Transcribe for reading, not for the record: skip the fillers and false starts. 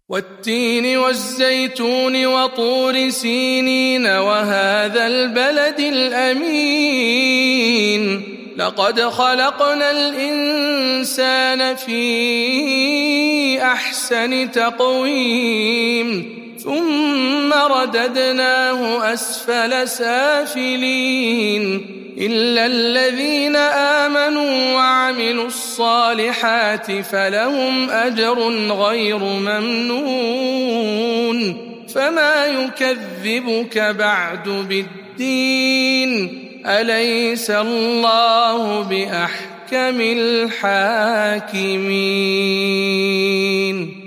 والتين والزيتون وطور سينين وهذا البلد الأمين لقد خلقنا الإنسان في أحسن تقويم ثم رددناه أسفل سافلين إلا الذين آمنوا وعملوا الصالحات فلهم أجر غير ممنون فما يكذبك بعد بالدين أليس الله بأحكم الحاكمين